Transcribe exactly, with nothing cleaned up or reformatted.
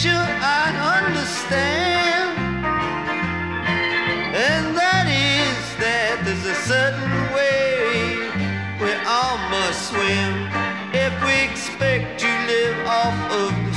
sure I understand, and that is that there's a certain way we all must swim if we expect to live off of the